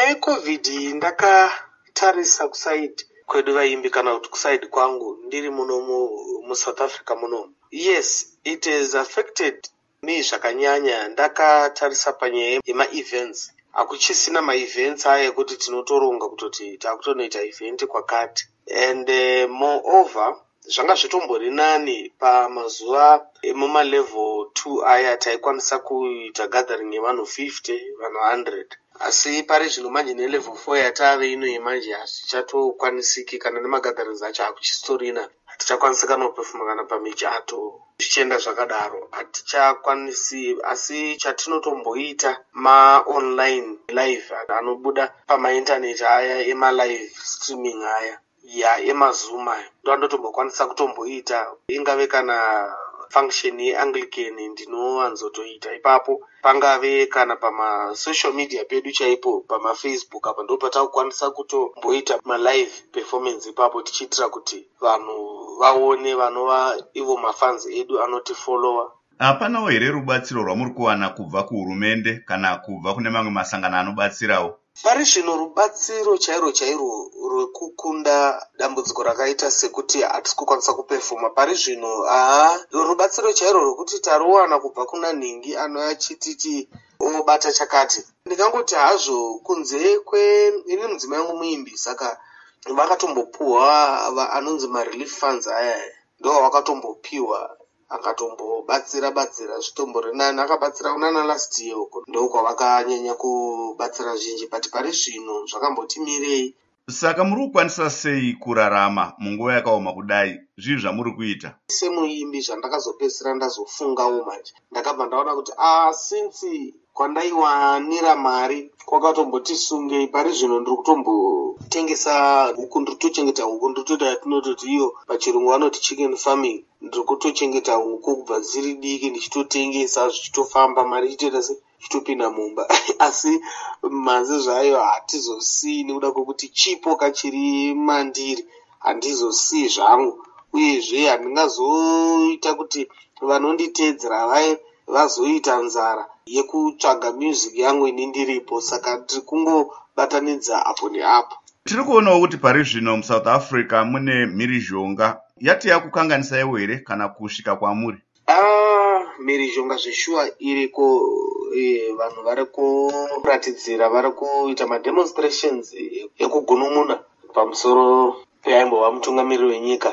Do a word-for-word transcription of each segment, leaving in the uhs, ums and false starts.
yecovid ndakatarisa kusaidi kwedu vaimbi kana kuti kusaidi kwangu ndiri muno muSouth Africa muno. Yes, it has affected me zvakanyanya. Ndakatarisa panyaya yema-events. Hakuchisina ma-events aya ekuti tinotoronga kutoti takutonoita event kwakati. And uh, moreover, zvanga zvitombori nani pamazuva emuma level two aya taikwanisa kuita gathering yevanhu fifty vanhu one hundred. Asi pari zvino manje ne level four yatave ino yemanje hazvichatokwanisiki kana nemagatherings acho hakuchistorina. Hatichakwanisi kana kuperforma kana pamichato zvichienda zvakadaro hatichakwanisi. Asi chatinotomboita ma online live anobuda pamaintaneti aya ema live streaming aya ya emazoom aya ndo anotombokwanisa kutomboita. Ingave kana function yeAnglican ndinowanzotoita ipapo, pangave kana pama social media pedu chaipo pama Facebook apa ndo patakukwanisa kutomboita ma live performance ipapo tichiitira kuti vanhu vaone vanova ivo mafans edu anotifollowa. Hapanawo here rubatsiro rwamuri kuwana kubva kuhurumende kana kubva kune mamwe masangano anobatsirawo? Pari zvino rubatsiro chairo chairo rwekukunda dambudziko rakaita sekuti hatisi kukwanisa kuperforma pari zvino haa rubatsiro chairo rwekuti taruwana kubva kuna nhingi anoyachititi obata chakati. Ndingangoti hazvo kunze kwe ini mudzimai wangu muimbi saka vakatombopuhwa anonzi ma-relief funds aya ndo wakatombopiwa akatombobatsira batsira zvitombori nani. Akabatsira kunana last year uko ndo kwavakanyanya kubatsira zhinji, but pari zvino zvakamboti mirei. Saka muri kukwanisa sei kurarama munguva yakaoma kudai? Zvii zvamuri kuita? Semuimbi zvandakazopedzisira ndazofungawo manje ndakabva ndaona kuti ah since kwandaiwanira mari kwakatomboti sungei, pari zvino ndiri kutombotengesa huku, ndiri kutochengeta huku, ndiri kutoita yatinototi iyo pachirungu vanoti chicken farming. Ndiri kutochengeta huku kubva dziri diki ndichitotengesa zvichitofamba mari ichitoita se ichitopinda mumba asi manze zvayo hatizosii nekuda kwekuti chipo kachiri mandiri handizosii zvangu, uyezve handingazoita kuti vanonditeedzera vai vazoita nzara yekutsvaga music yangu ini ndiripo. Saka tiri kungobatanidza apo neapo. Tiri kuonawo kuti pari zvino muSouth Africa mune mhirizhonga yati yakukanganisaiwo here kana kusvika kwamuri? Ah, mhirizhonga zveshuwa iriko. E, vanhu vari kuratidzira, vari kuita mademonstrations ekugunun'una pamusoro peimbova mutungamiriri wenyika.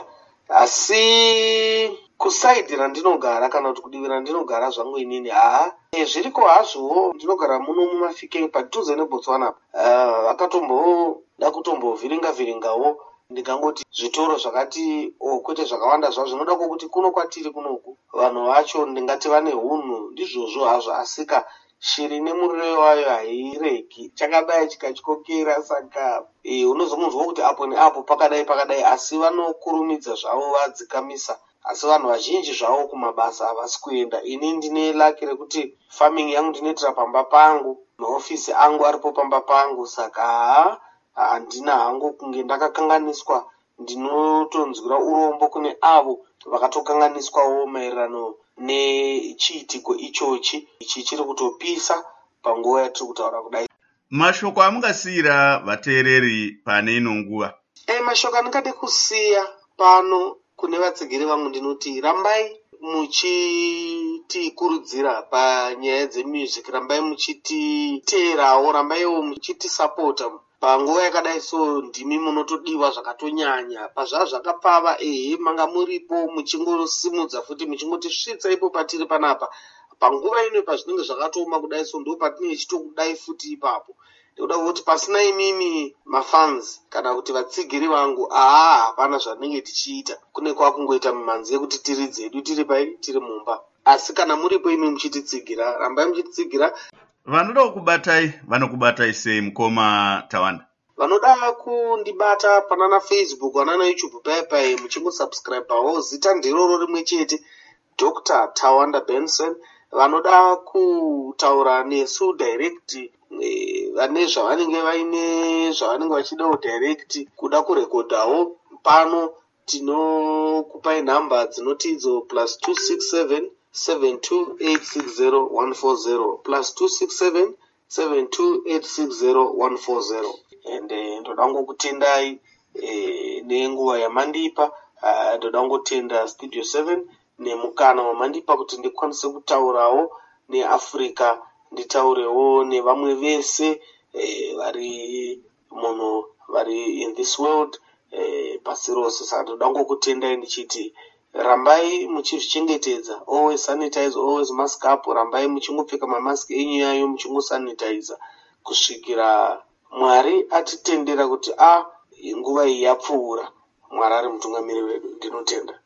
Asi kusaidi randinogara kana kuti kudivi randinogara zvangu inini haa e, zviriko hazvowo. Ndinogara muno muMafikeng padhuze neBotswana. Uh, vakatomboda kutombovhiringa vhiringawo ndingangoti zvitoro zvakati oh, kwete zvakawanda zvazvo zvinoda kwokuti kuno kwatiri kunoku vanhu vacho ndingati vane hunhu ndizvozvo hazvo, asika shiri nemuriro wayo haireki chakadai chikatyokera. Saka e, unozomunzwa kuti apo neapo pakadai pakadai, asi vanokurumidza zvavo vadzikamisa. Asi vanhu vazhinji zvavo kumabasa havasi kuenda. Ini ndine laki rekuti farming yangu ndinoitira pamba pangu, maofisi angu aripo pamba pangu. Saka haa handina hangu kunge ndakakanganiswa. Ndinotonzwira urombo kune avo vakatokanganiswawo maererano nechiitiko ichochi ichi chiri kutopisa panguva yatiri kutaura kudai. Mashoko amungasiyira vateereri pane ino nguva? E, mashoko andingade kusiya pano kune vatsigiri vangu ndinoti rambai muchitikurudzira panyaya dzemusic, rambai muchititeerawo, rambaiwo muchitisapota panguva yakadai so. Ndimi munotodiwa zvakatonyanya pazvava zvakapfava. Ehe, manga muripo muchingosimudza futi muchingotisvitsa ipo patiri panapa. Panguva ino pazvinenge zvakatooma kudai so ndo patinenge chitokudai futi ipapo. Ndikuda kuti pasina imimi mafans kana kuti vatsigiri vangu haa hapana zvanenge tichiita. Kune kwakungoita mimhanzi yekuti tiri dzedu tiri pai tiri mumba. Asi kana muripo imi muchititsigira, rambai muchititsigira. Vanoda kubatai vanokubatai sei mukoma Tawanda? Vanoda kundibata panana Facebook vanana YouTube pai pai muchingosubscribeawo zita ndiroro rimwe chete, Doctor Tawanda Benson. Vanoda kutaura nesu direct vane zvavanenge vaine zvavanenge vachida kudirect kuda kurekodhawo pano, tinokupai nhamba dzinoti idzo plus two six seven seven two eight six zero one four zero plus two six seven seven two eight six zero one four zero. Ende ndoda ngokutendai eh, nenguva yamandipa. Uh, ndoda ngotenda Studio seven nemukana wamandipa kuti ndikwanise kutaurawo neAfrica, nditaurewo nevamwe vese eh, vari muno vari in this world eh, pasi rose. Saka ndoda ngokutendai ndichiti rambai muchizvichengetedza, always sanitize, always mask up, rambai muchingopfeka mamask enyu yayo muchingosanitize kusvikira Mwari atitendera kuti a nguva iyi yapfuura. Mwari ari mutungamiri wedu. Ndinotenda.